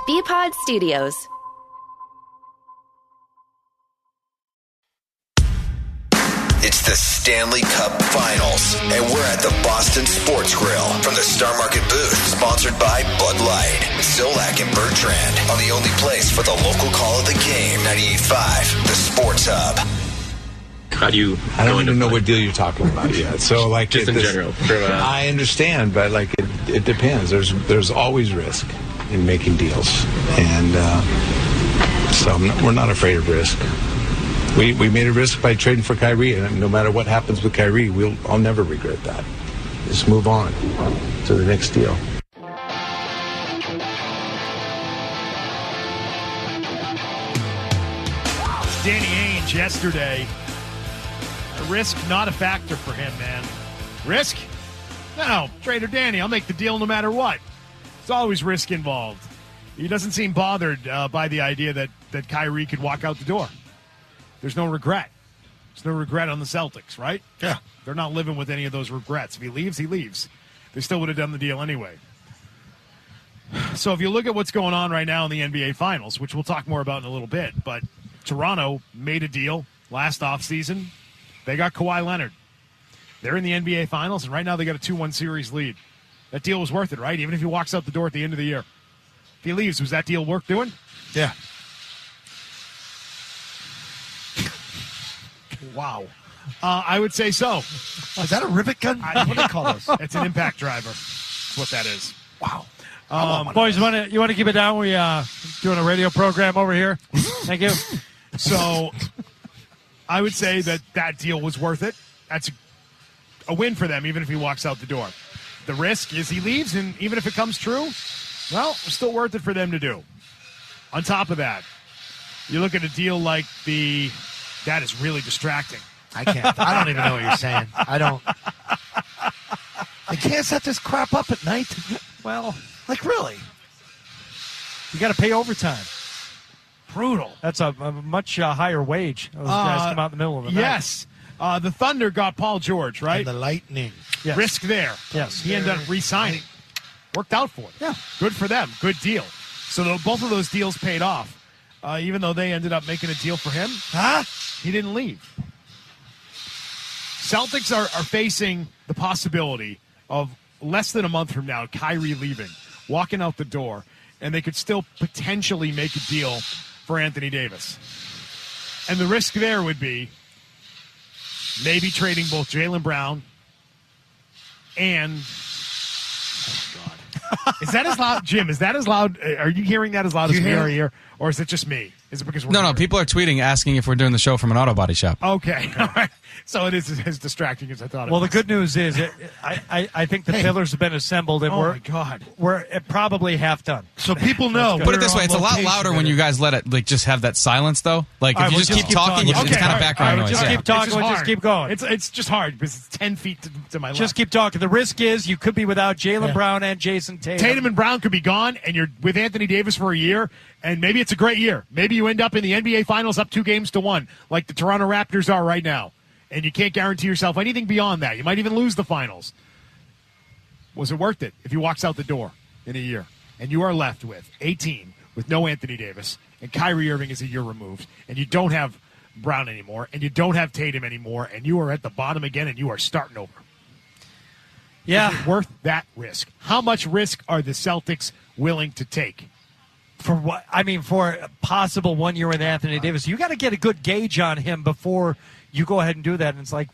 BPod Studios. It's the Stanley Cup Finals, and we're at the Boston Sports Grill from the Star Market booth, sponsored by Bud Light, Zolak and Bertrand, on the only place for the local call of the game, 98.5, the Sports Hub. How do you? I don't even know what deal you're talking about yet. So, like, just in general. I understand, but like, it depends. There's always risk in making deals, and so we're not afraid of risk. We made a risk by trading for Kyrie, and no matter what happens with Kyrie, I'll never regret that. Just move on to the next deal. Danny Ainge yesterday. Risk not a factor for him, man. Risk? No, Trader Danny, I'll make the deal no matter what. There's always risk involved. He doesn't seem bothered by the idea that Kyrie could walk out the door. There's no regret. There's no regret on the Celtics, right? Yeah. They're not living with any of those regrets. If he leaves, he leaves. They still would have done the deal anyway. So if you look at what's going on right now in the NBA Finals, which we'll talk more about in a little bit, but Toronto made a deal last offseason. They got Kawhi Leonard. They're in the NBA Finals, and right now they got a 2-1 series lead. That deal was worth it, right? Even if he walks out the door at the end of the year. If he leaves, was that deal worth doing? Yeah. Wow. I would say so. Is that a rivet gun? What do they call those? It's an impact driver. That's what that is. Wow. Boys, you want to keep it down? We doing a radio program over here. Thank you. So I would say that deal was worth it. That's a win for them, even if he walks out the door. The risk is he leaves, and even if it comes true, well, it's still worth it for them to do. On top of that, you look at a deal like that is really distracting. I can't. I don't even know what you're saying. I don't. They can't set this crap up at night. Well, like, really? You got to pay overtime. Brutal. That's a much higher wage. Those guys come out in the middle of the night. Yes. The Thunder got Paul George, right? And the Lightning. Yes. Risk there. Yes. He ended up re-signing. Worked out for him. Yeah. Good for them. Good deal. So both of those deals paid off. Even though they ended up making a deal for him, he didn't leave. Celtics are facing the possibility of less than a month from now, Kyrie leaving, walking out the door, and they could still potentially make a deal for Anthony Davis. And the risk there would be maybe trading both Jaylen Brown and... Oh, God. Is that as loud? Jim, is that as loud? Are you hearing that as loud as we are here? Or is it just me? Is it because we're No, people are tweeting asking if we're doing the show from an auto body shop. Okay. All right. So it is as distracting as I thought it was. Well, the good news is I think the pillars have been assembled, and my God. we're probably half done. So people know. Put it this way, it's a lot louder when you guys let it just have that silence, though. Like, if you just keep talking, it's kind of background noise. Just keep talking, It's just keep going. It's just hard because it's 10 feet to my left. Just keep talking. The risk is you could be without Jaylen Brown and Jason Tatum. Tatum and Brown could be gone, and you're with Anthony Davis for a year, and maybe it's a great year. Maybe you end up in the NBA Finals up 2-1, like the Toronto Raptors are right now, and you can't guarantee yourself anything beyond that. You might even lose the Finals. Was it worth it if he walks out the door in a year, and you are left with a team with no Anthony Davis, and Kyrie Irving is a year removed, and you don't have Brown anymore, and you don't have Tatum anymore, and you are at the bottom again, and you are starting over? Yeah. Is it worth that risk? How much risk are the Celtics willing to take? For what? I mean, for a possible 1 year with Anthony Davis, you got to get a good gauge on him before you go ahead and do that. And it's like,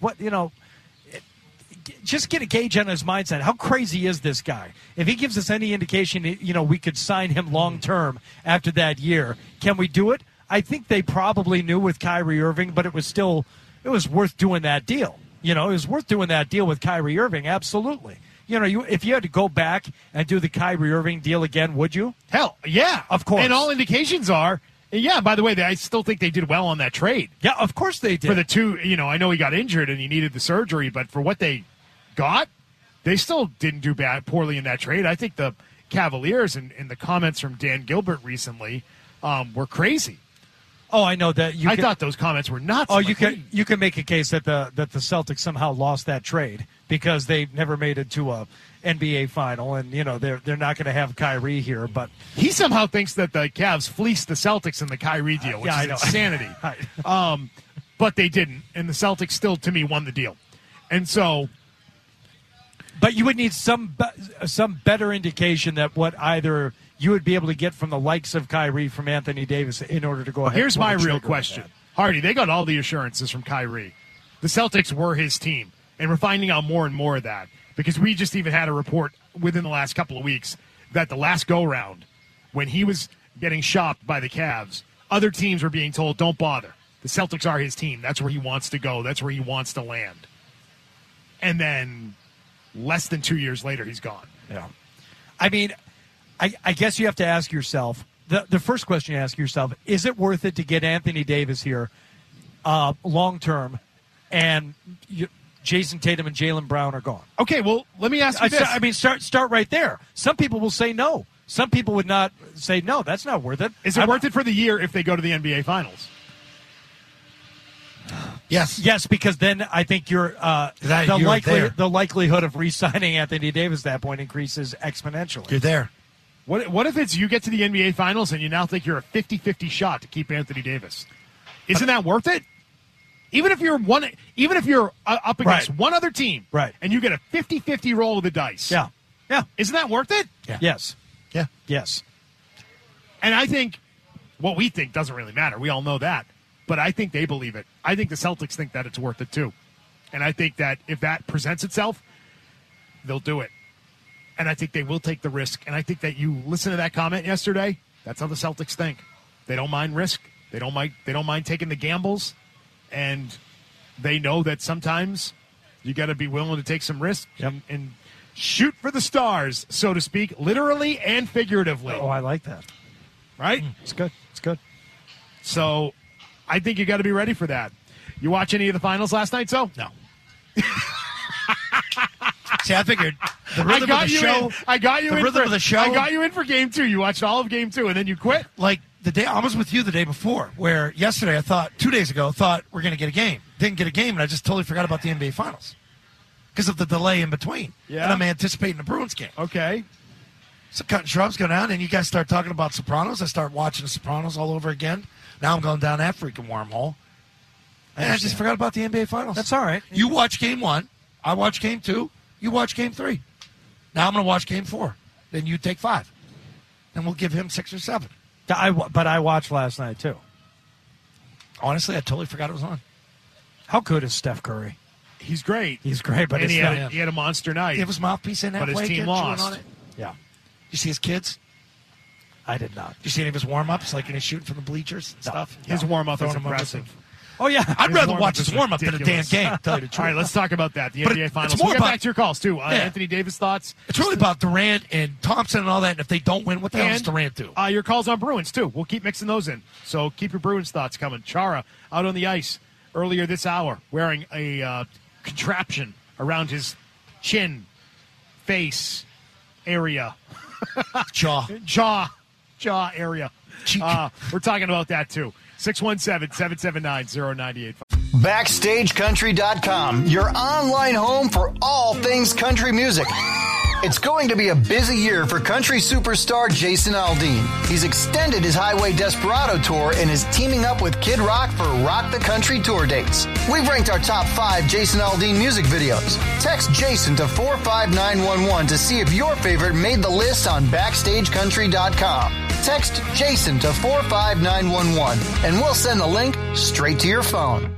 just get a gauge on his mindset. How crazy is this guy? If he gives us any indication, we could sign him long term after that year. Can we do it? I think they probably knew with Kyrie Irving, but it was worth doing that deal. It was worth doing that deal with Kyrie Irving. Absolutely. If you had to go back and do the Kyrie Irving deal again, would you? Hell, yeah. Of course. And all indications are, by the way, I still think they did well on that trade. Yeah, of course they did. For the two, I know he got injured and he needed the surgery, but for what they got, they still didn't do poorly in that trade. I think the Cavaliers, and the comments from Dan Gilbert recently, were crazy Oh, I know that. I thought those comments were nuts. Oh, you can make a case that the Celtics somehow lost that trade because they never made it to a NBA final, and they're not going to have Kyrie here. But he somehow thinks that the Cavs fleeced the Celtics in the Kyrie deal, which is insanity. But they didn't, and the Celtics still, to me, won the deal. And so, but you would need some better indication that what either you would be able to get from the likes of Kyrie from Anthony Davis in order to go ahead. Here's my real question. Hardy, they got all the assurances from Kyrie. The Celtics were his team, and we're finding out more and more of that because we just even had a report within the last couple of weeks that the last go-round, when he was getting shopped by the Cavs, other teams were being told, don't bother. The Celtics are his team. That's where he wants to go. That's where he wants to land. And then less than 2 years later, he's gone. Yeah. I mean, I guess you have to ask yourself, the first question you ask yourself, is it worth it to get Anthony Davis here long-term and Jason Tatum and Jaylen Brown are gone? Okay, well, let me ask you this. I mean, start right there. Some people will say no. Some people would not say, no, that's not worth it. Is it worth it for the year if they go to the NBA Finals? Yes, because then I think the likelihood of re-signing Anthony Davis at that point increases exponentially. You're there. What if it's you get to the NBA Finals and you now think you're a 50-50 shot to keep Anthony Davis? Isn't that worth it? Even if you're up against one other team, right, and you get a 50-50 roll of the dice. Yeah. Isn't that worth it? Yeah. Yes. Yeah. Yes. And I think what we think doesn't really matter. We all know that. But I think they believe it. I think the Celtics think that it's worth it too. And I think that if that presents itself, they'll do it. And I think they will take the risk. And I think that you listen to that comment yesterday, that's how the Celtics think. They don't mind risk. They don't mind taking the gambles. And they know that sometimes you got to be willing to take some risk and shoot for the stars, so to speak, literally and figuratively. Oh, I like that. Right? It's good. It's good. So I think you got to be ready for that. You watch any of the finals last night, so? No. See, I figured the rhythm of the show. I got you in for game 2. You watched all of game 2, and then you quit? Like the day I was with you the day before, where yesterday 2 days ago, I thought we're going to get a game. Didn't get a game, and I just totally forgot about the NBA Finals because of the delay in between. Yeah. And I'm anticipating the Bruins game. Okay. So cutting shrubs go down, and you guys start talking about Sopranos. I start watching The Sopranos all over again. Now I'm going down that freaking wormhole. And I just forgot about the NBA Finals. That's all right. You watch Game 1. I watch Game 2. You watch Game 3. Now I'm going to watch Game 4. Then you take 5. And we'll give him 6 or 7. But I watched last night, too. Honestly, I totally forgot it was on. How good is Steph Curry? He's great. He's great, but he had a monster night. He had his mouthpiece in that but play. His team lost. On it. Yeah. You see his kids? I did not. Did you see any of his warm-ups, like when he's shooting from the bleachers and stuff? His warm-up is impressive. Oh, yeah. I'd rather watch his warm-up than a damn game, tell you the truth. All right, let's talk about that, the NBA Finals. We'll get back to your calls, too. Anthony Davis thoughts? It's really about Durant and Thompson and all that, and if they don't win, what the hell does Durant do? Your calls on Bruins, too. We'll keep mixing those in. So keep your Bruins thoughts coming. Chara out on the ice earlier this hour wearing a contraption around his chin, face area. Jaw area. We're talking about that, too. 617-779-0985. BackstageCountry.com, your online home for all things country music. It's going to be a busy year for country superstar Jason Aldean. He's extended his Highway Desperado tour and is teaming up with Kid Rock for Rock the Country tour dates. We've ranked our top 5 Jason Aldean music videos. Text Jason to 45911 to see if your favorite made the list on BackstageCountry.com. Text Jason to 45911 and we'll send the link straight to your phone.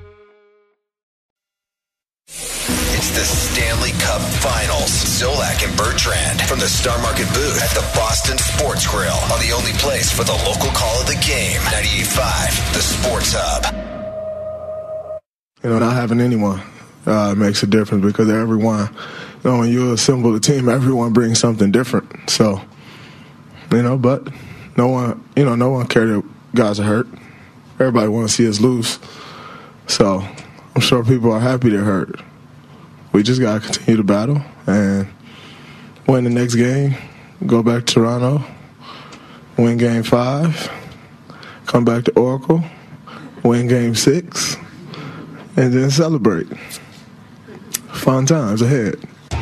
It's the Stanley Cup Finals. Zolak and Bertrand from the Star Market booth at the Boston Sports Grill on the only place for the local call of the game. 98.5, the Sports Hub. Not having anyone makes a difference because everyone, when you assemble a team, everyone brings something different. So, but no one cared that guys are hurt. Everybody wants to see us lose. So I'm sure people are happy they're hurt. We just got to continue to battle and win the next game, go back to Toronto, win Game 5, come back to Oracle, win Game 6, and then celebrate. Fun times ahead.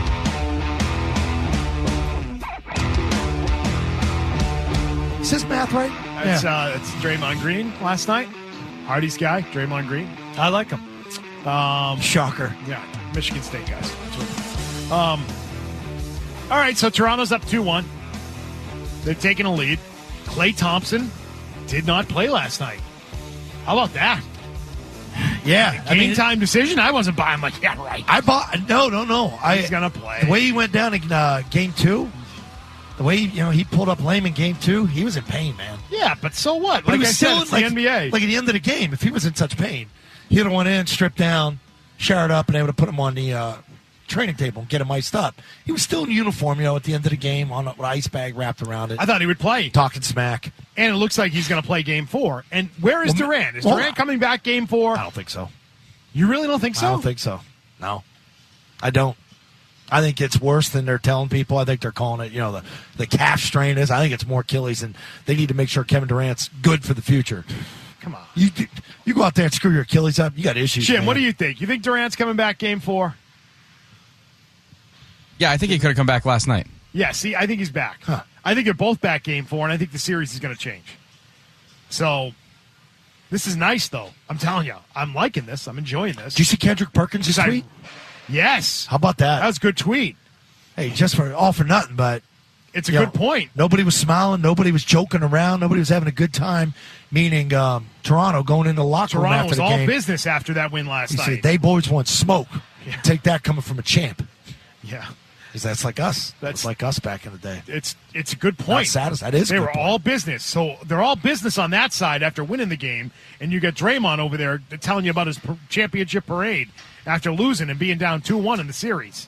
Is this math right? It's Draymond Green last night. Hardy's guy, Draymond Green. I like him. Shocker. Yeah, Michigan State guys. All right, so Toronto's up 2-1. They're taking a lead. Klay Thompson did not play last night. How about that? Yeah. Game time decision? I wasn't buying. I'm like, yeah, right. I bought. No. He's going to play. The way he went down in Game 2, the way he pulled up lame in Game 2, he was in pain, man. Yeah, but so what? But Like he was I said, still it's the NBA. Like at the end of the game, if he was in such pain, he'd have went in, stripped down, showered up, and able to put him on the training table and get him iced up. He was still in uniform, at the end of the game on an ice bag wrapped around it. I thought he would play. Talking smack. And it looks like he's going to play Game 4. And where is Durant? Is Durant coming back Game 4? I don't think so. You really don't think so? I don't think so. No. I don't. I think it's worse than they're telling people. I think they're calling it, the calf strain is. I think it's more Achilles, and they need to make sure Kevin Durant's good for the future. Come on. You go out there and screw your Achilles up, you got issues. Jim, man. what do you think? You think Durant's coming back Game 4? Yeah, I think he could have come back last night. Yeah, see, I think he's back. Huh. I think they're both back Game 4, and I think the series is going to change. So, this is nice, though. I'm telling you. I'm liking this. I'm enjoying this. Did you see Kendrick Perkins' tweet? Yes. How about that? That was a good tweet. Hey, just for nothing, but it's a good point. Nobody was smiling. Nobody was joking around. Nobody was having a good time. Meaning Toronto going into the locker room Toronto after was the all game. business after that win last He night. said, they boys want smoke. Yeah. Take that coming from a champ. Yeah. Because that's like us. That's like us back in the day. It's a good point. That is. They a were good point. all business. So they're all business on that side after winning the game, and you got Draymond over there telling you about his championship parade after losing and being down 2-1 in the series.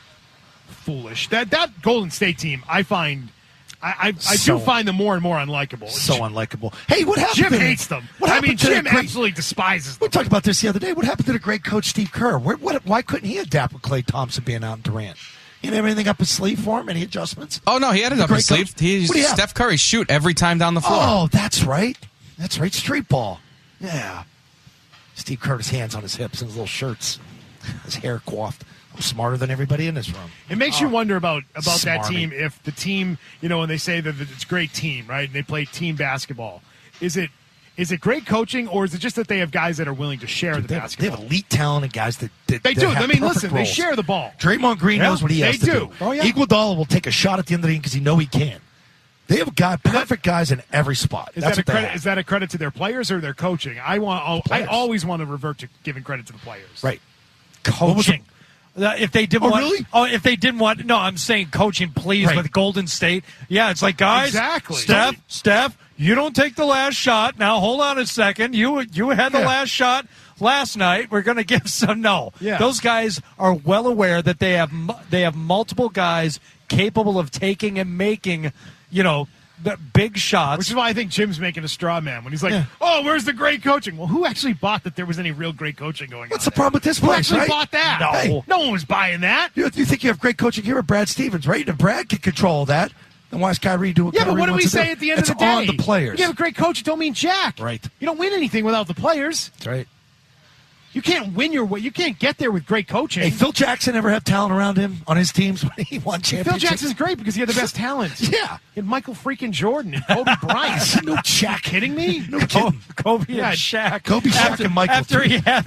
Foolish. That Golden State team, I find, I do find them more and more unlikable. So unlikable. Hey, what happened? Jim to hates them. What happened to Jim the great- absolutely despises them. We talked about this the other day. What happened to the great coach Steve Kerr? Why couldn't he adapt with Klay Thompson being out in Durant? He didn't have anything up his sleeve for him? Any adjustments? Oh, no, he had it up his sleeve. Steph Curry shoot every time down the floor. Oh, that's right. That's right. Street ball. Yeah. Steve Kerr's hands on his hips and his little shirts. His hair coiffed. I'm smarter than everybody in this room. It makes you wonder about that Smarmy. team. If the team, when they say that it's a great team, right? And they play team basketball. Is it great coaching, or is it just that they have guys that are willing to share the basketball? They have elite talent and guys that They do. have I mean, perfect listen, roles. they share the ball. Draymond Green knows what he has to do. Oh, yeah. Iguodala will take a shot at the end of the game because he know he can. They have perfect guys in every spot. Is That's that a what they credit? have. Is that a credit to their players or their coaching? I always want to revert to giving credit to the players. Right. Coaching. If they didn't want, really? if they didn't want, no, I'm saying coaching, please, Right. with Golden State. Yeah, it's like, guys, Exactly. Steph, you don't take the last shot. Now hold on a second. You had the last shot last night. We're going to give some. No, Yeah. Those guys are well aware that they have multiple guys capable of taking and making, the big shots. Which is why I think Jim's making a straw man when he's like, "Oh, where's the great coaching?" Well, who actually bought that there was any real great coaching going on? What's the problem with this Who place, actually right? bought that? No. Hey, no one was buying that. You think you have great coaching here with Brad Stevens, right? And Brad can control that. Then why is Kyrie doing what Yeah, Kyrie but what do we wants to say at the end of the day? It's on the players. You have a great coach, it don't mean jack. Right. You don't win anything without the players. That's right. You can't win your way. You can't get there with great coaching. Hey, Phil Jackson ever have talent around him on his teams when he won championships? Phil Jackson's great because he had the best talent. Yeah. He had Michael freaking Jordan and Kobe Bryant. No Shaq. Kidding me? No kidding. Kobe Yeah, and Shaq. Kobe, Shaq, and Michael. After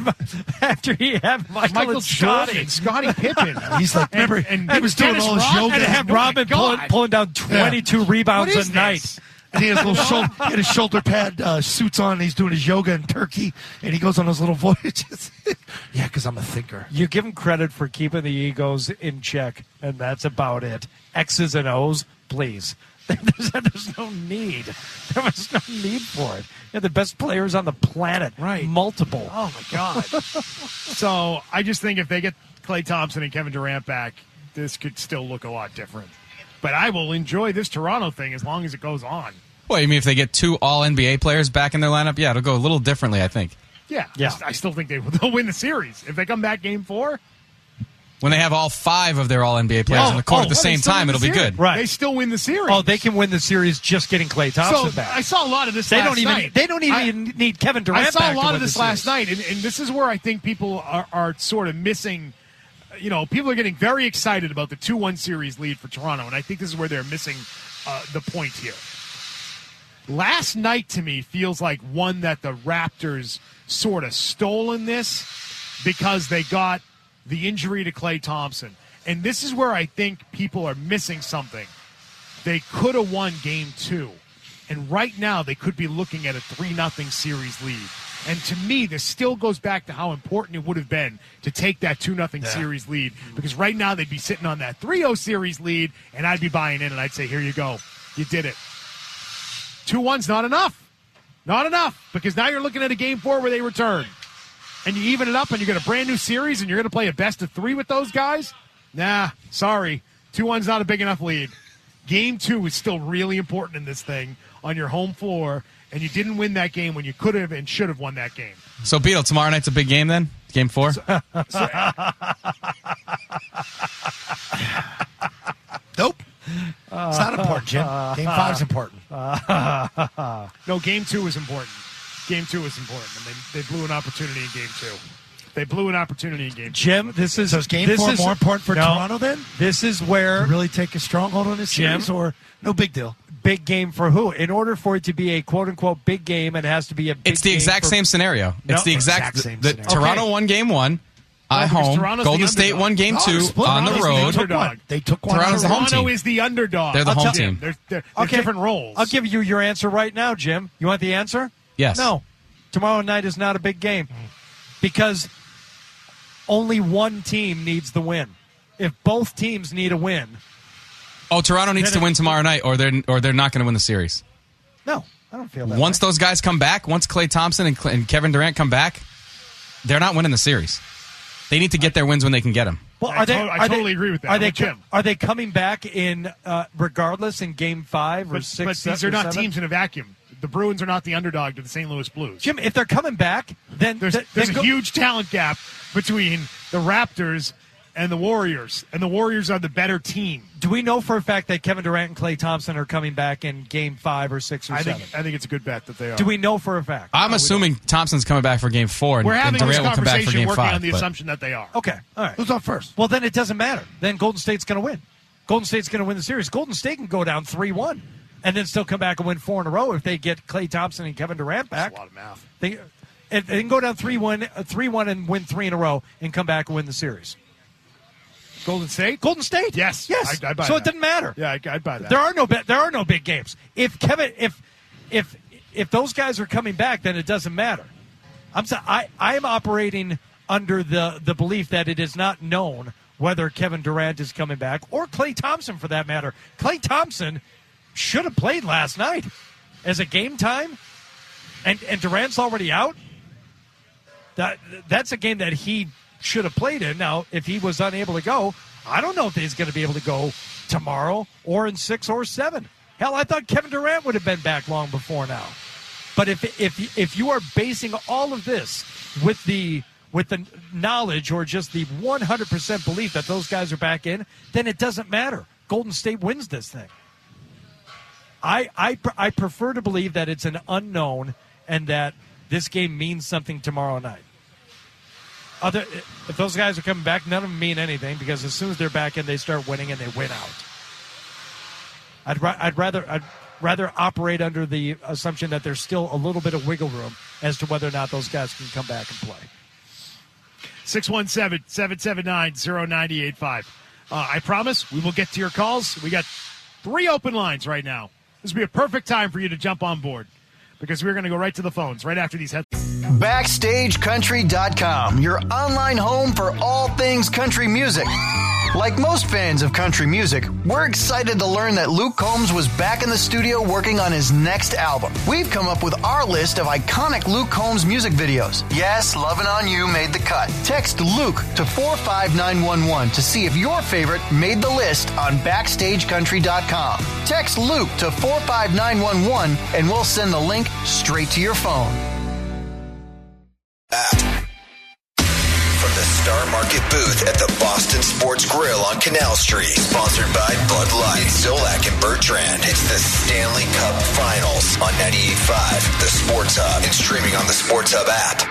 he had Michael and Scotty. Scotty Pippen. He's like, remember, and he was doing Dennis all his Rodman. yoga. And have Oh, my Robin God. pulling down 22 rebounds What is a night. this? And he has he had his shoulder pad suits on, and he's doing his yoga in Turkey, and he goes on those little voyages. Yeah, because I'm a thinker. You give him credit for keeping the egos in check, and that's about it. X's and O's, please. There's no need. There was no need for it. You're the best players on the planet. Right. Multiple. Oh, my God. So I just think if they get Klay Thompson and Kevin Durant back, this could still look a lot different. But I will enjoy this Toronto thing as long as it goes on. Well, you mean if they get 2 All-NBA players back in their lineup? Yeah, it'll go a little differently, I think. Yeah. Yeah. I still think they'll win the series. If they come back Game 4, When they have all 5 of their All-NBA players on the court at the same time, it'll be good. Right. They still win the series. Oh, they can win the series just getting Klay Thompson back. I saw a lot of this last night. They don't even need Kevin Durant back. I saw a lot of this last night, and this is where I think people are sort of missing. People are getting very excited about the 2-1 series lead for Toronto, and I think this is where they're missing the point here. Last night, to me, feels like one that the Raptors sort of stole in this because they got the injury to Klay Thompson. And this is where I think people are missing something. They could have won Game 2. And right now, they could be looking at a 3-0 series lead. And to me, this still goes back to how important it would have been to take that 2-0 series lead. Because right now, they'd be sitting on that 3-0 series lead, and I'd be buying in, and I'd say, here you go. You did it. 2-1's not enough. Not enough. Because now you're looking at a Game 4 where they return. And you even it up and you get a brand new series and you're going to play a best of 3 with those guys? Nah, sorry. 2-1's not a big enough lead. Game 2 is still really important in this thing on your home floor, and you didn't win that game when you could have and should have won that game. So, Beetle, tomorrow night's a big game then? Game 4? Nope. It's not important, Jim. Game 5's important. No, Game 2 is important. Game 2 is important, and they blew an opportunity in Game 2. They blew an opportunity in Game 2. Jim, So is Game 4 more important for Toronto then? This is where... To really take a stronghold on this series, or no big deal? Big game for who? In order for it to be a quote-unquote big game, it has to be a big game. It's the exact same scenario. It's the exact same scenario. Toronto won Game 1 at home. Golden State won Game 2 on the road. They took one. Toronto's the home team. Toronto is the underdog. They're the home team. They're different roles. I'll give you your answer right now, Jim. You want the answer? Yes. No. Tomorrow night is not a big game because only one team needs the win. If both teams need a win. Oh, Toronto needs to win tomorrow night or they're not going to win the series. No, I don't feel that Once those guys come back, once Klay Thompson and Kevin Durant come back, they're not winning the series. They need to get their wins when they can get them. Well, I totally agree with that. Are they coming back in regardless in Game 5 or 6? But these are not teams in a vacuum. The Bruins are not the underdog to the St. Louis Blues. Jim, if they're coming back, then there's a huge talent gap between the Raptors and the Warriors, and the Warriors are the better team. Do we know for a fact that Kevin Durant and Klay Thompson are coming back in Game 5 or 6 or 7? I think it's a good bet that they are. Do we know for a fact? I'm assuming Thompson's coming back for Game 4 and Durant will come back for Game 5. Working on the assumption that they are. Okay, all right. Who's on first? Well, then it doesn't matter. Then Golden State's going to win. Golden State's going to win the series. Golden State can go down 3-1 and then still come back and win 4 in a row if they get Klay Thompson and Kevin Durant back. That's a lot of math. They can go down 3-1 and win 3 in a row and come back and win the series. Golden State? Golden State. Yes. I buy so that. It doesn't matter. Yeah, I'd buy that. There are no big games. If those guys are coming back, then it doesn't matter. I am operating under the belief that it is not known whether Kevin Durant is coming back or Klay Thompson for that matter. Klay Thompson should have played last night as a game time, and Durant's already out. That's a game that he should have played in. Now, if he was unable to go, I don't know if he's going to be able to go tomorrow or in 6 or 7. Hell, I thought Kevin Durant would have been back long before now. But if you are basing all of this with the knowledge or just the 100% belief that those guys are back in, then it doesn't matter. Golden State wins this thing. I prefer to believe that it's an unknown and that this game means something tomorrow night. If those guys are coming back, none of them mean anything because as soon as they're back in, they start winning and they win out. I'd rather operate under the assumption that there's still a little bit of wiggle room as to whether or not those guys can come back and play. 617-779-0985. I promise we will get to your calls. We got 3 open lines right now. This will be a perfect time for you to jump on board because we're going to go right to the phones right after these headlines. BackstageCountry.com, your online home for all things country music. Like most fans of country music, we're excited to learn that Luke Combs was back in the studio working on his next album. We've come up with our list of iconic Luke Combs music videos. Yes, Lovin' On You made the cut. Text Luke to 45911 to see if your favorite made the list on BackstageCountry.com. Text Luke to 45911 and we'll send the link straight to your phone. From the Star Market Market booth at the Boston Sports Grill on Canal Street. Sponsored by Bud Light, Zolak and Bertrand. It's the Stanley Cup Finals on 98.5, the Sports Hub, and streaming on the Sports Hub app.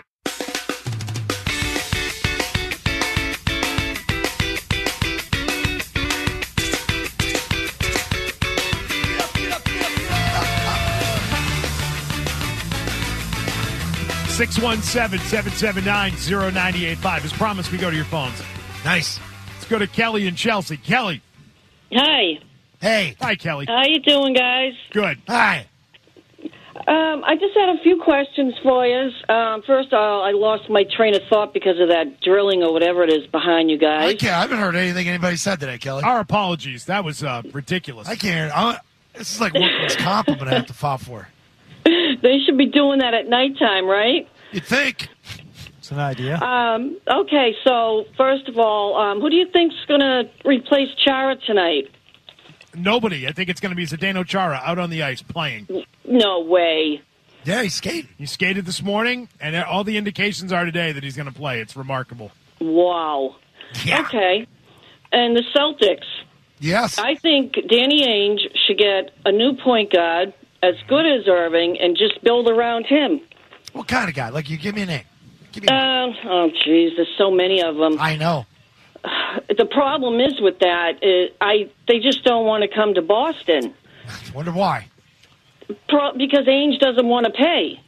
Six 617-779-0985. As promised, we go to your phones. Nice. Let's go to Kelly in Chelsea. Kelly. Hi. Hey. Hi, Kelly. How you doing, guys? Good. Hi. I just had a few questions for you. First, I lost my train of thought because of that drilling or whatever it is behind you guys. I haven't heard anything anybody said today, Kelly. Our apologies. That was ridiculous. I can't. This is like workman's comp I'm going to have to file for. They should be doing that at nighttime, right? You'd think. It's an idea. Okay, so first of all, who do you think's going to replace Chara tonight? Nobody. I think it's going to be Zdeno Chara out on the ice playing. No way. Yeah, he's skating. He skated this morning, and all the indications are today that he's going to play. It's remarkable. Wow. Yeah. Okay. And the Celtics. Yes. I think Danny Ainge should get a new point guard as good as Irving and just build around him. What kind of guy? Like, you give me a name. Oh, jeez, there's so many of them. I know. The problem is with that, they just don't want to come to Boston. I wonder why. Because Ainge doesn't want to pay.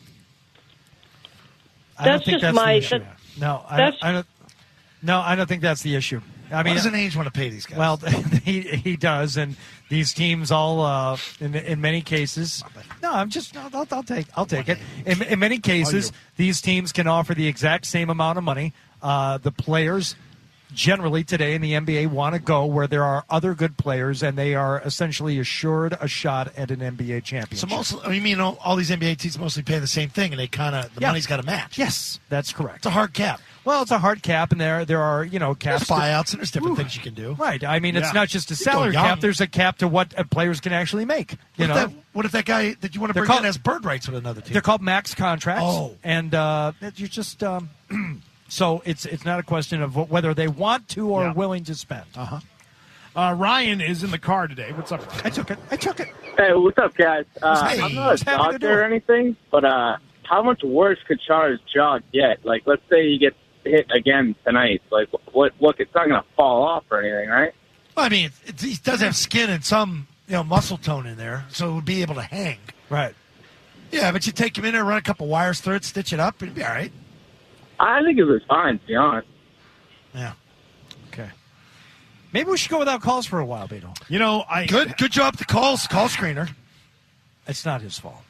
I don't think that's the issue. No, I don't think that's the issue. I mean, why doesn't Ainge want to pay these guys? Well, he does, and these teams all, in many cases. No, I'll take it. In many cases, these teams can offer the exact same amount of money. The players generally today in the NBA want to go where there are other good players, and they are essentially assured a shot at an NBA championship. So mostly, you mean all these NBA teams mostly pay the same thing, and they the money's got to match. Yes, that's correct. It's a hard cap. Well, it's a hard cap, and there are caps. There's buyouts, and there's different things you can do. Right. I mean, it's not just a salary cap. There's a cap to what players can actually make. What if that guy that you want to bring in has bird rights with another team? They're called max contracts. Oh. And you just so it's not a question of whether they want to or are willing to spend. Ryan is in the car today. What's up? I took it. Hey, what's up, guys? I'm not a doctor or anything, but how much worse could Chara's jaw get? Like, let's say he gets hit again tonight. Like, what? Look, it's not going to fall off or anything, right? Well, I mean, he does have skin and some muscle tone in there, so it would be able to hang. Right. Yeah, but you take him in there, run a couple wires through it, stitch it up, it'd be all right. I think it was fine, to be honest. Yeah. Okay. Maybe we should go without calls for a while, Beto. Good job the call screener. It's not his fault.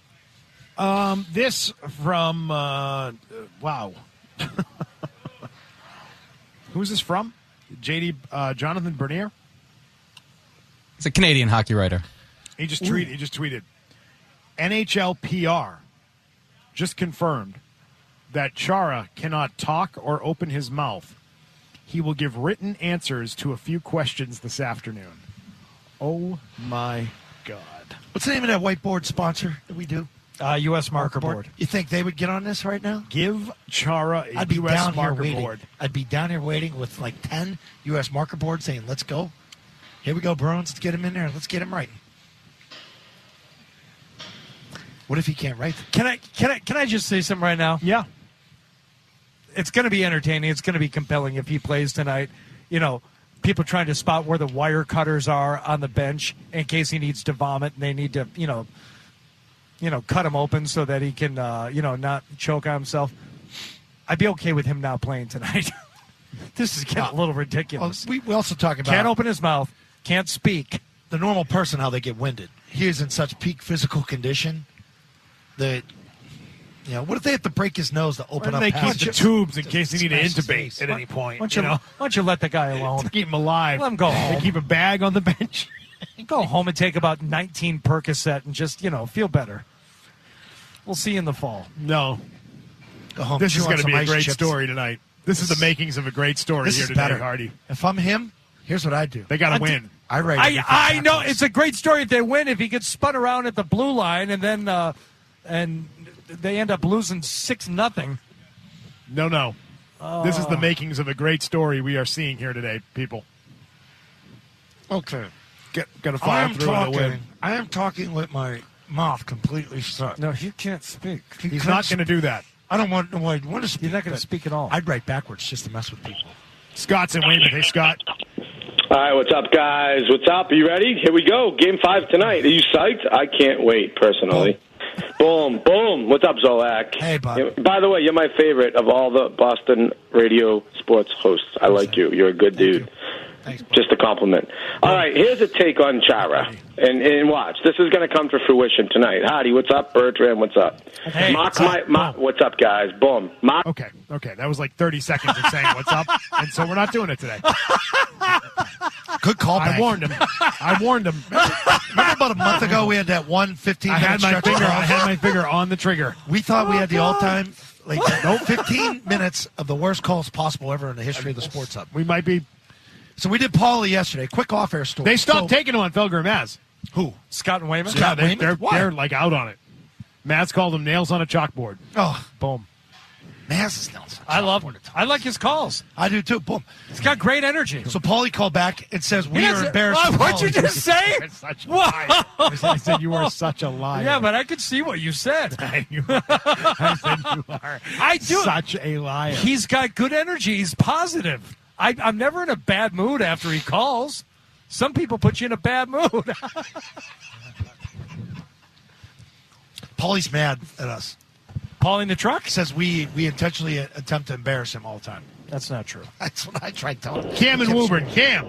This from wow. Who's this from? Jonathan Bernier? It's a Canadian hockey writer. He just tweeted. NHL PR just confirmed that Chara cannot talk or open his mouth. He will give written answers to a few questions this afternoon. Oh, my God. What's the name of that whiteboard sponsor that we do? U.S. Marker Board. You think they would get on this right now? Give Chara a U.S. Marker Board. I'd be down here waiting with like 10 U.S. Marker Boards saying, let's go. Here we go, Bruins. Let's get him in there. Let's get him right. What if he can't write? Can I just say something right now? Yeah. It's going to be entertaining. It's going to be compelling if he plays tonight. People trying to spot where the wire cutters are on the bench in case he needs to vomit and they need to, cut him open so that he can, not choke on himself. I'd be okay with him not playing tonight. This is getting a little ridiculous. We also talk about... Can't open his mouth. Can't speak. The normal person, how they get winded. He is in such peak physical condition that... what if they have to break his nose to open up? They keep the tubes in case they need to intubate at any point. Why don't you let the guy alone? To keep him alive. Let him go home. They keep a bag on the bench. Go home and take about 19 Percocet and just, feel better. We'll see you in the fall. No. Go home. This is going to be a great story tonight. This is the makings of a great story here today, Hardy. If I'm him, here's what I do. They got to win. I know. It's a great story if they win. If he gets spun around at the blue line and then and they end up losing 6-0. No. This is the makings of a great story we are seeing here today, people. Okay. Got to follow through on the win. I am talking with my mouth completely shut. No, he can't speak. He's not going to do that. I don't want to speak. He's not going to speak at all. I'd write backwards just to mess with people. Scott's in Weymouth. Hey, Scott. All right, what's up, guys? What's up? Are you ready? Here we go. Game 5 tonight. Are you psyched? I can't wait, personally. Boom, boom. What's up, Zolak? Hey, bud. By the way, you're my favorite of all the Boston radio sports hosts. I like you. You're a good dude. Thanks, just a compliment. All right, here's a take on Chara. And watch. This is going to come to fruition tonight. Howdy, what's up? Bertrand, what's up? Hey, what's up, guys? Boom. Okay. That was like 30 seconds of saying what's up, and so we're not doing it today. Good call back. I warned him. Remember about a month ago we had that 1:15 I had my finger on the trigger. We thought we had the all-time 15 minutes of the worst calls possible ever in the history of the Sports Hub. We might be. So we did Paulie yesterday. Quick off-air story. They stopped taking him on Felger and Maz. Who? Scott and Weymouth? Yeah, they're like out on it. Maz called them nails on a chalkboard. Oh, boom. Maz is nails on a I love him. I like his calls. I do too. Boom. He's got great energy. So Paulie called back and says we are embarrassed. What'd you just say? I said you were such a liar. Yeah, but I could see what you said. I said you are. I do. Such a liar. He's got good energy. He's positive. I'm never in a bad mood after he calls. Some people put you in a bad mood. Paulie's mad at us. Paulie in the truck? Says we intentionally attempt to embarrass him all the time. That's not true. That's what I tried telling him. Cam and Woburn. Cam.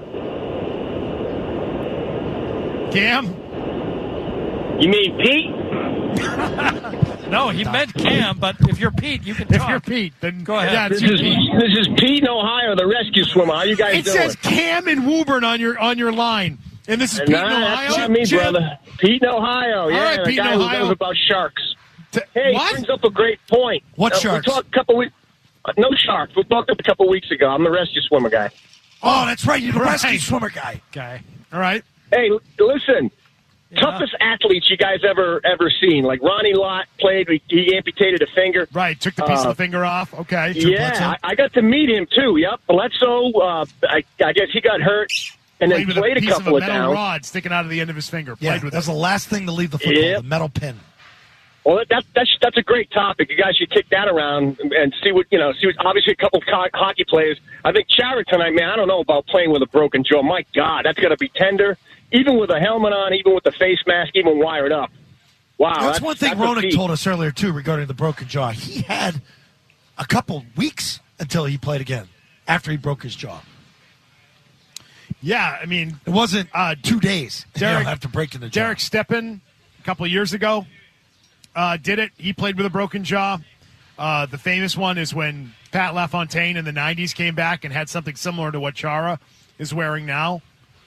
You mean Pete? No, he meant Cam, but if you're Pete, you can talk. If you're Pete, then go ahead. Yeah, this is Pete in Ohio, the rescue swimmer. How you guys doing? It says Cam and Woburn on your line. And this is Pete in Ohio? That's not me, brother. Pete in Ohio. All Yeah, right, the Pete in guy who Ohio. knows about sharks. Hey, what? he brings up a great point. What sharks? We talked a couple weeks. No sharks. We talked a couple weeks ago. I'm the rescue swimmer guy. Oh, that's right. You're the rescue swimmer guy. All right. Hey, listen. Yeah. Toughest athletes you guys ever seen. Like Ronnie Lott played. He amputated a finger. Right. Took the piece of the finger off. Okay. Yeah, I got to meet him too. Yep. Bledsoe. I guess he got hurt. And then played a couple of metal rod sticking out of the end of his finger. Yeah, that's the last thing to leave the football, the metal pin. Well, that's a great topic. You guys should kick that around and see what obviously a couple of hockey players. I think Chara tonight, man. I don't know about playing with a broken jaw. My God, that's got to be tender. Even with a helmet on, even with the face mask, even wired up. Wow, that's one thing Roenick told us earlier too regarding the broken jaw. He had a couple weeks until he played again after he broke his jaw. Yeah, I mean, it wasn't 2 days. Derek after breaking the jaw. Derek Stepan, a couple of years ago, did it. He played with a broken jaw. The famous one is when Pat LaFontaine in the 90s came back and had something similar to what Chara is wearing now.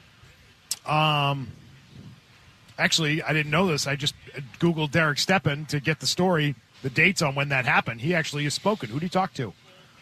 Actually, I didn't know this. I just Googled Derek Stepan to get the story, the dates on when that happened. He actually has spoken. Who did he talk to?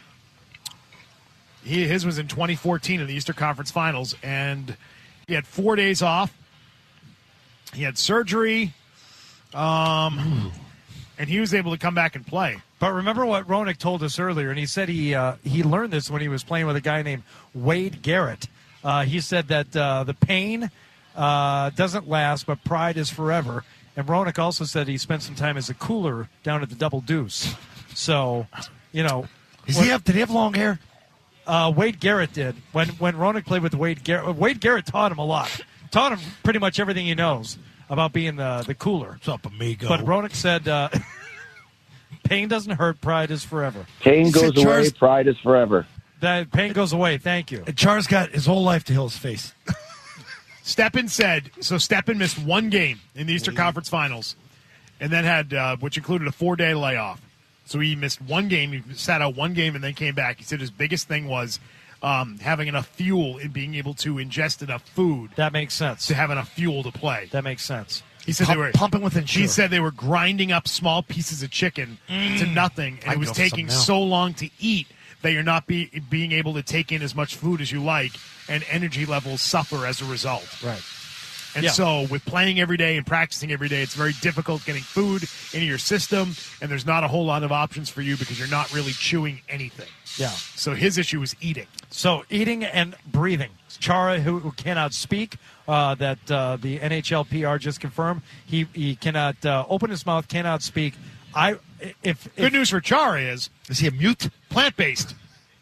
His was in 2014 in the Eastern Conference Finals, and he had 4 days off. He had surgery, and he was able to come back and play. But remember what Roenick told us earlier, and he said he learned this when he was playing with a guy named Wade Garrett. He said that the pain doesn't last, but pride is forever. And Roenick also said he spent some time as a cooler down at the Double Deuce. So, did he have long hair? Wade Garrett did. When Roenick played with Wade Garrett taught him a lot. Taught him pretty much everything he knows about being the cooler. What's up, amigo? But Roenick said, pain doesn't hurt, pride is forever. Pain goes away, pride is forever. That pain goes away, thank you. And Char's got his whole life to heal his face. Stepan missed one game in the Eastern Conference Finals, and then had, which included a 4-day layoff. So he missed one game. He sat out one game and then came back. He said his biggest thing was having enough fuel and being able to ingest enough food. That makes sense. To have enough fuel to play. That makes sense. He said they were pumping with Ensure. He said they were grinding up small pieces of chicken to nothing, and it was taking so long to eat that you're not being able to take in as much food as you like, and energy levels suffer as a result. Right. And so with playing every day and practicing every day, it's very difficult getting food into your system, and there's not a whole lot of options for you because you're not really chewing anything. Yeah. So his issue is eating. So eating and breathing. Chara, who cannot speak, that the NHL PR just confirmed, he cannot open his mouth, cannot speak. Good news for Chara is he a mute? Plant-based.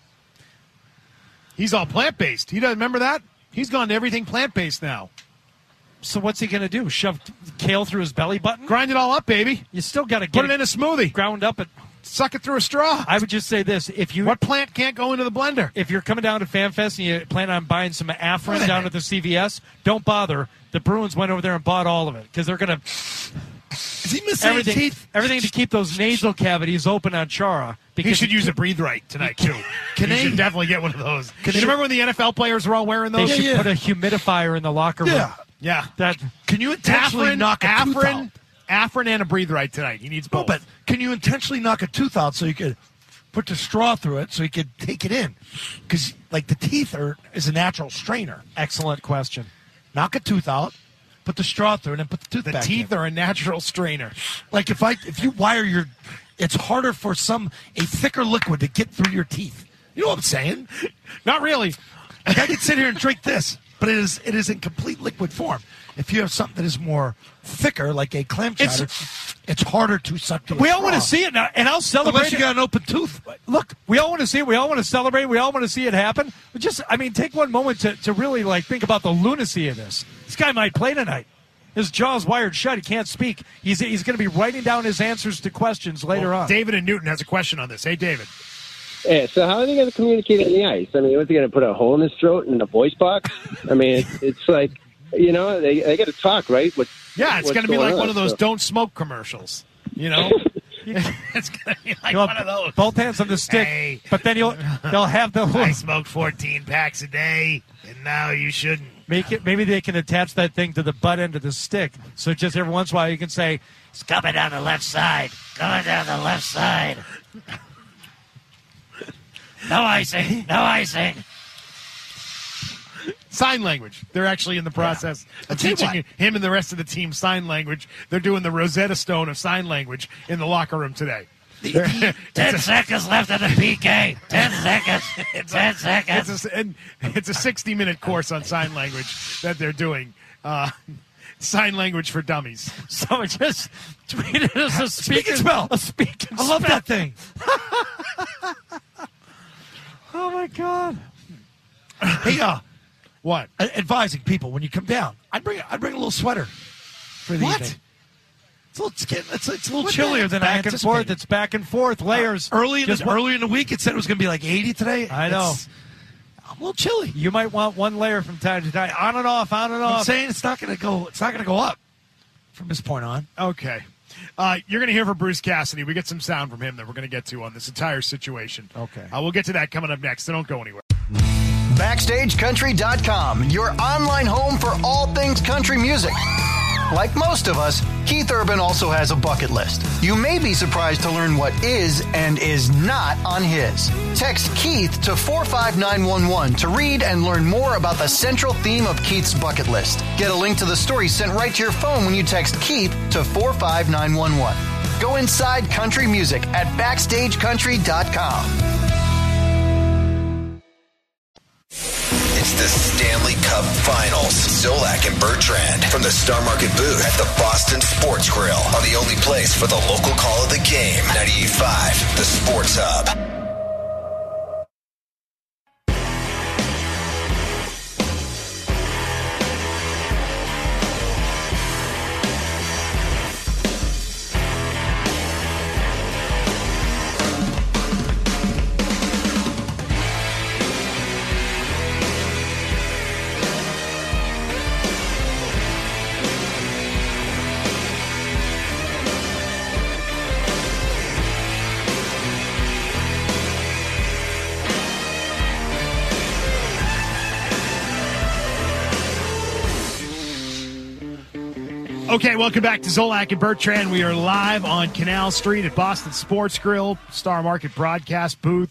He's all plant-based. He doesn't remember that? He's gone to everything plant-based now. So what's he going to do? Shove kale through his belly button? Grind it all up, baby. You still got to put it in a smoothie. Ground up. Suck it through a straw. I would just say this: what plant can't go into the blender? If you're coming down to FanFest and you plan on buying some Afrin down at the CVS, don't bother. The Bruins went over there and bought all of it because they're going to. Is he missing teeth? Everything to keep those nasal cavities open on Chara. He should use a Breathe Right tonight too. He should definitely get one of those. You remember when the NFL players were all wearing those? They should put a humidifier in the locker room. Yeah. Can you intentionally knock a tooth out? Afrin and a Breathe Right tonight. He needs both. But can you intentionally knock a tooth out so you could put the straw through it so you could take it in? Because the teeth is a natural strainer. Excellent question. Knock a tooth out, put the straw through it, and put the tooth back in. The teeth are a natural strainer. Like if you wire it's harder for a thicker liquid to get through your teeth. You know what I'm saying? Not really. Like I could sit here and drink this, but it is in complete liquid form. If you have something that is more thicker, like a clam chowder, it's harder to suck to. We all want to see it now, and I'll celebrate. Unless you got an open tooth. Look, we all want to see it. We all want to celebrate. We all want to see it happen. But take one moment to really think about the lunacy of this. This guy might play tonight. His jaw's wired shut. He can't speak. He's going to be writing down his answers to questions later on. David in Newton has a question on this. Hey, David. Yeah, so how are they going to communicate on the ice? I mean, was he going to put a hole in his throat in the voice box? I mean, it's like, they got to talk, right? It's going to be like one of those don't smoke commercials, It's going to be like one of those. Both hands on the stick, hey, but then they'll have the I smoked 14 packs a day, and now you shouldn't. Maybe they can attach that thing to the butt end of the stick, so just every once in a while you can say, "It's coming down the left side, coming down the left side." No icing, no icing. Sign language. They're actually in the process of teaching him and the rest of the team sign language. They're doing the Rosetta Stone of sign language in the locker room today. 10 seconds left in the PK. 10 seconds. 10 seconds. It's a 60-minute course on sign language that they're doing. Sign language for dummies. Someone just tweeted us a speak and spell. A speak and I love that thing. Oh my God. Hey, what? Advising people when you come down. I'd bring a little sweater for the evening. It's a little chillier than I anticipated. It's back and forth, layers. Early in the week, it said it was going to be like 80 today. I know. I'm a little chilly. You might want one layer from time to time, on and off, on and off. I'm saying it's not going to go. It's not going to go up from this point on. Okay. You're going to hear from Bruce Cassidy. We get some sound from him that we're going to get to on this entire situation. Okay. We'll get to that coming up next, so don't go anywhere. BackstageCountry.com, your online home for all things country music. Like most of us, Keith Urban also has a bucket list. You may be surprised to learn what is and is not on his. Text Keith to 45911 to read and learn more about the central theme of Keith's bucket list. Get a link to the story sent right to your phone when you text Keith to 45911. Go inside country music at BackstageCountry.com. It's the Stanley Cup Finals. Zolak and Bertrand from the Star Market booth at the Boston Sports Grill on the only place for the local call of the game. 98.5, the Sports Hub. Okay, welcome back to Zolak and Bertrand. We are live on Canal Street at Boston Sports Grill, Star Market broadcast booth.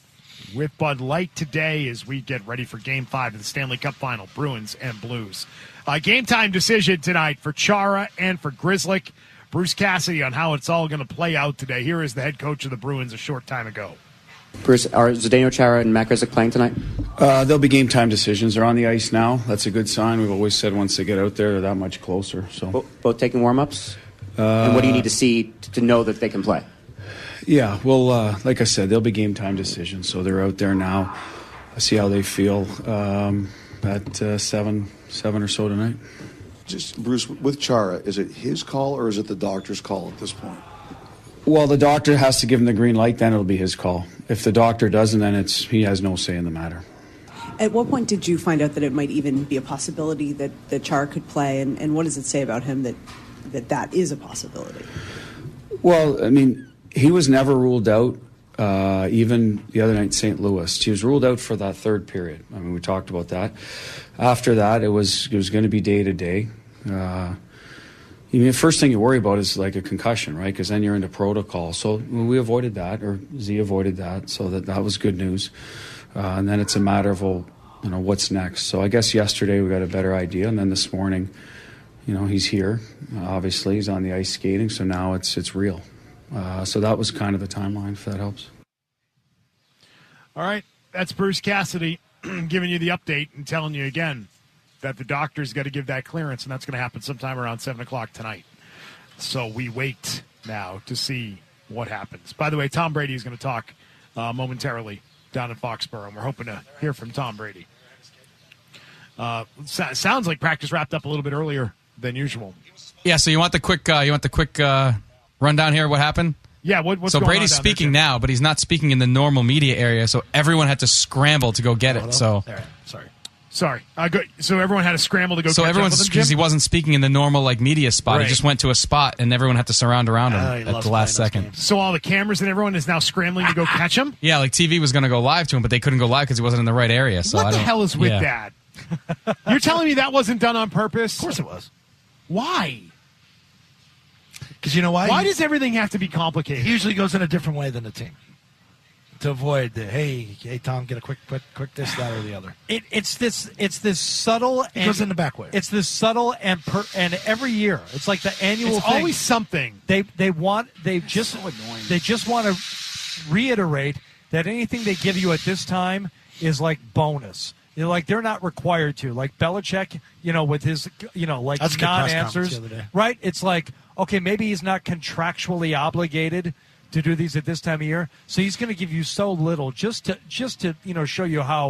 with Bud Light today as we get ready for Game 5 of the Stanley Cup Final, Bruins and Blues. Game time decision tonight for Chara and for Grzelcyk. Bruce Cassidy on how it's all going to play out today. Here is the head coach of the Bruins a short time ago. Bruce, are Zdeno Chara and Matt Grzelcyk playing tonight? They'll be game time decisions. They're on the ice now. That's a good sign. We've always said once they get out there, they're that much closer. So both taking warm-ups? And what do you need to see to know that they can play? Yeah, well, like I said, they'll be game time decisions. So they're out there now. I see how they feel at 7 or so tonight. Just Bruce, with Chara, is it his call or is it the doctor's call at this point? Well, the doctor has to give him the green light, then it'll be his call. If the doctor doesn't, then he has no say in the matter. At what point did you find out that it might even be a possibility that Chara could play, and what does it say about him that is a possibility? Well, I mean, he was never ruled out, even the other night in St. Louis. He was ruled out for that third period. I mean, we talked about that. After that, it was going to be day-to-day. The first thing you worry about is like a concussion, right? Because then you're into protocol. So we avoided that, or Z avoided that, so that was good news. And then it's a matter of, what's next? So I guess yesterday we got a better idea, and then this morning, he's here. Obviously, he's on the ice skating, so now it's real. So that was kind of the timeline, if that helps. All right, that's Bruce Cassidy giving you the update and telling you again that the doctor's got to give that clearance, and that's going to happen sometime around 7 o'clock tonight. So we wait now to see what happens. By the way, Tom Brady is going to talk momentarily down in Foxborough, and we're hoping to hear from Tom Brady. Sounds like practice wrapped up a little bit earlier than usual. Yeah, so you want the quick rundown here of what happened? Yeah, what's so going Brady's on speaking now, but he's not speaking in the normal media area, so everyone had to scramble to go get it. So Sorry. So everyone had to scramble to go. So everyone's because he wasn't speaking in the normal media spot. Right. He just went to a spot, and everyone had to surround around him at the last second. So all the cameras and everyone is now scrambling to go catch him. Yeah, like TV was going to go live to him, but they couldn't go live because he wasn't in the right area. So what the hell is with that? You're telling me that wasn't done on purpose? Of course it was. Why? Because you know why? Why does everything have to be complicated? He usually goes in a different way than the team. To avoid the hey Tom, get a quick this, that, or the other. It's this subtle. It goes in the back way. It's this subtle and every year it's like the annual. It's thing. Always something. They just want to reiterate that anything they give you at this time is like bonus. They're not required to. Like Belichick, with his that's non-answers, right? It's like, okay, maybe he's not contractually obligated to do these at this time of year, so he's going to give you so little just to show you how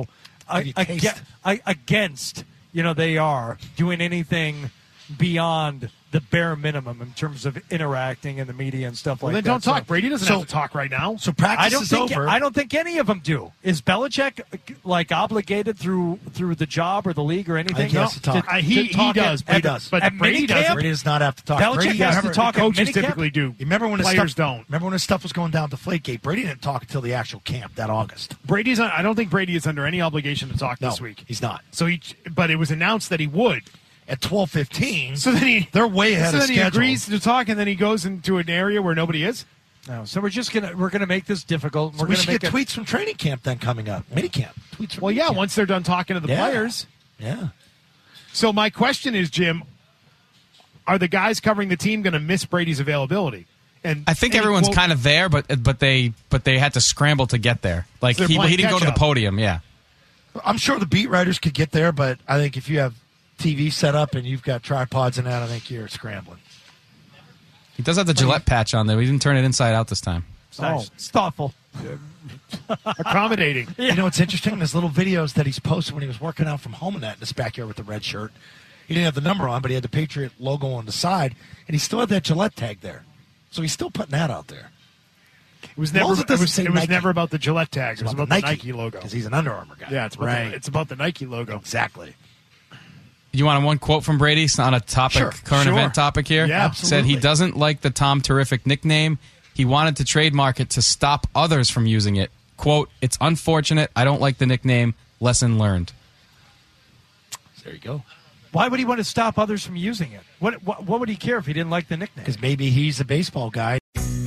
against they are doing anything beyond the bare minimum in terms of interacting in the media and stuff like that. Well, then don't talk. Brady doesn't have to talk right now. So practice is over. I don't think any of them do. Is Belichick obligated through the job or the league or anything? I think he has to talk. He does. He does. But Brady doesn't. Brady does not have to talk. Belichick has to talk. Coaches typically do. Remember when players don't. Remember when his stuff was going down Deflategate? Brady didn't talk until the actual camp that August. I don't think Brady is under any obligation to talk this week. He's not. But it was announced that he would. At 12:15, so then they're way ahead of schedule. So then he agrees to talk, and then he goes into an area where nobody is. No, so we're gonna make this difficult. So we should get tweets from training camp then coming up, minicamp. Tweets from minicamp. Once they're done talking to the players. Yeah. So my question is, Jim, are the guys covering the team going to miss Brady's availability? And I think everyone's kind of there, but they had to scramble to get there. Like so he didn't go to the podium. Yeah, I'm sure the beat writers could get there, but I think if you have TV set up and you've got tripods and that, I think you're scrambling. He does have the Gillette patch on there. He didn't turn it inside out this time. It's thoughtful. Accommodating. Yeah. You know what's interesting? There's little videos that he's posted when he was working out from home in his backyard with the red shirt. He didn't have the number on, but he had the Patriot logo on the side, and he still had that Gillette tag there. So he's still putting that out there. It was never about the Gillette tag. It was about the Nike logo. Because he's an Under Armour guy. Yeah, it's about the Nike logo. Exactly. You want one quote from Brady on a topic, current event topic here? Yeah, absolutely. Said he doesn't like the Tom Terrific nickname. He wanted to trademark it to stop others from using it. Quote, "It's unfortunate. I don't like the nickname. Lesson learned." There you go. Why would he want to stop others from using it? What would he care if he didn't like the nickname? Because maybe he's a baseball guy.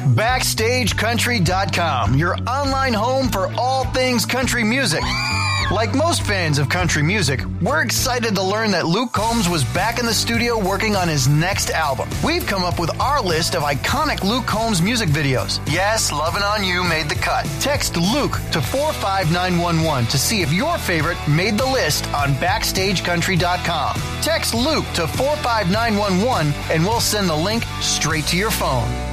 BackstageCountry.com, your online home for all things country music. Like most fans of country music, we're excited to learn that Luke Combs was back in the studio working on his next album. We've come up with our list of iconic Luke Combs music videos. Yes, Lovin' On You made the cut. Text Luke to 45911 to see if your favorite made the list on BackstageCountry.com. Text Luke to 45911 and we'll send the link straight to your phone.